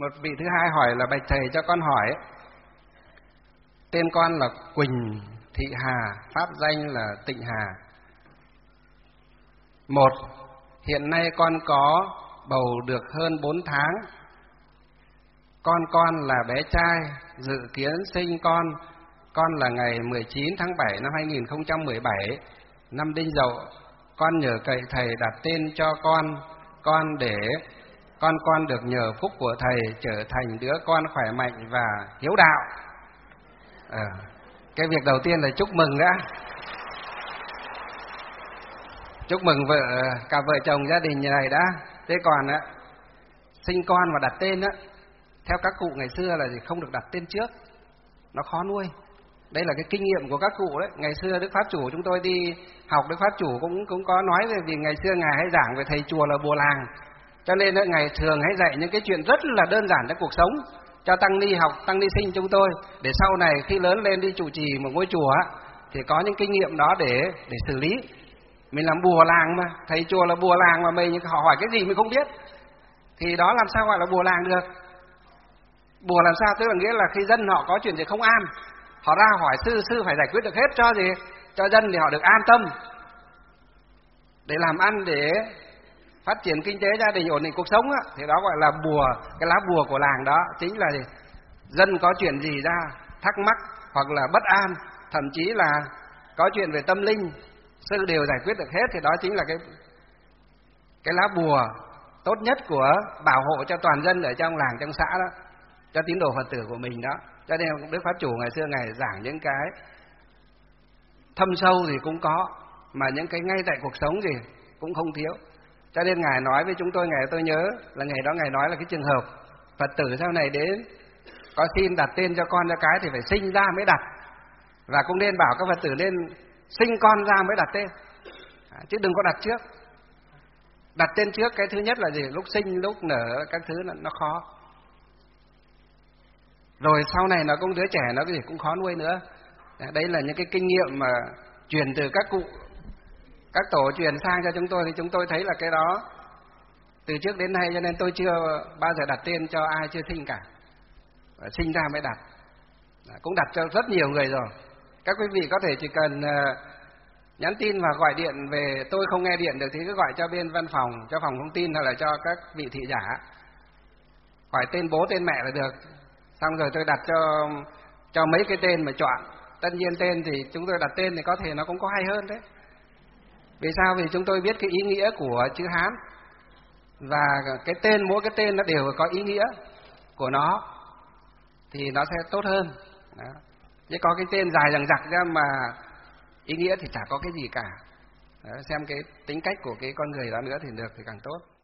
Một vị thứ hai hỏi là: bạch thầy cho con hỏi, tên con là Quỳnh Thị Hà, pháp danh là Tịnh Hà. Một, hiện nay con có bầu được hơn 4 tháng. Con là bé trai, dự kiến sinh con là ngày 19 tháng 7 năm 2017, năm Đinh Dậu. Con nhờ cậy thầy đặt tên cho con để con được nhờ phúc của thầy trở thành đứa con khỏe mạnh và hiếu đạo. Cái việc đầu tiên là chúc mừng đã. Chúc mừng cả vợ chồng gia đình như này đã. Thế còn sinh con và đặt tên theo các cụ ngày xưa là không được đặt tên trước, nó khó nuôi. Đây là cái kinh nghiệm của các cụ đấy. Ngày xưa Đức Pháp Chủ, chúng tôi đi học Đức Pháp Chủ cũng có nói về, vì ngày xưa Ngài hay giảng về thầy chùa là bùa làng, cho nên Ngài thường hay dạy những cái chuyện rất là đơn giản trong cuộc sống cho tăng ni học, tăng ni sinh chúng tôi, để sau này khi lớn lên đi trụ trì một ngôi chùa thì có những kinh nghiệm đó để xử lý. Mình làm bùa làng mà, thầy chùa là bùa làng mà mình họ hỏi cái gì mình không biết thì đó làm sao gọi là bùa làng được. Bùa làm sao? Tức là nghĩa là khi dân họ có chuyện gì không an, họ ra hỏi sư phải giải quyết được hết cho gì? Cho dân thì họ được an tâm để làm ăn, để phát triển kinh tế gia đình, ổn định cuộc sống thì đó gọi là bùa. Cái lá bùa của làng đó chính là gì? Dân có chuyện gì ra thắc mắc hoặc là bất an, thậm chí là có chuyện về tâm linh, sư đều giải quyết được hết, thì đó chính là cái lá bùa tốt nhất của bảo hộ cho toàn dân ở trong làng, trong xã đó, cho tín đồ Phật tử của mình đó. Cho nên Đức Pháp Chủ ngày xưa Ngài giảng những cái thâm sâu thì cũng có, mà những cái ngay tại cuộc sống gì cũng không thiếu. Cho nên Ngài nói với chúng tôi, tôi nhớ là ngày đó Ngài nói là cái trường hợp Phật tử sau này đến có xin đặt tên cho con cho cái thì phải sinh ra mới đặt, và cũng nên bảo các Phật tử nên sinh con ra mới đặt tên, chứ đừng có đặt trước. Đặt tên trước cái thứ nhất là gì? Lúc sinh, lúc nở các thứ nó khó. Rồi sau này nó cũng đứa trẻ nó cái gì cũng khó nuôi nữa. Đấy là những cái kinh nghiệm mà truyền từ các cụ, các tổ truyền sang cho chúng tôi, thì chúng tôi thấy là cái đó từ trước đến nay, cho nên tôi chưa bao giờ đặt tên cho ai chưa sinh cả. Sinh ra mới đặt. Cũng đặt cho rất nhiều người rồi. Các quý vị có thể chỉ cần nhắn tin và gọi điện về, tôi không nghe điện được thì cứ gọi cho bên văn phòng, cho phòng thông tin hay là cho các vị thị giả, hỏi tên bố tên mẹ là được. Xong rồi tôi đặt cho mấy cái tên mà chọn. Tất nhiên tên thì chúng tôi đặt tên thì có thể nó cũng có hay hơn đấy. Vì sao? Vì chúng tôi biết cái ý nghĩa của chữ Hán, và cái tên, mỗi cái tên nó đều có ý nghĩa của nó thì nó sẽ tốt hơn đó. Chứ có cái tên dài dằng dặc ra mà ý nghĩa thì chả có cái gì cả đó. Xem cái tính cách của cái con người đó nữa thì được thì càng tốt.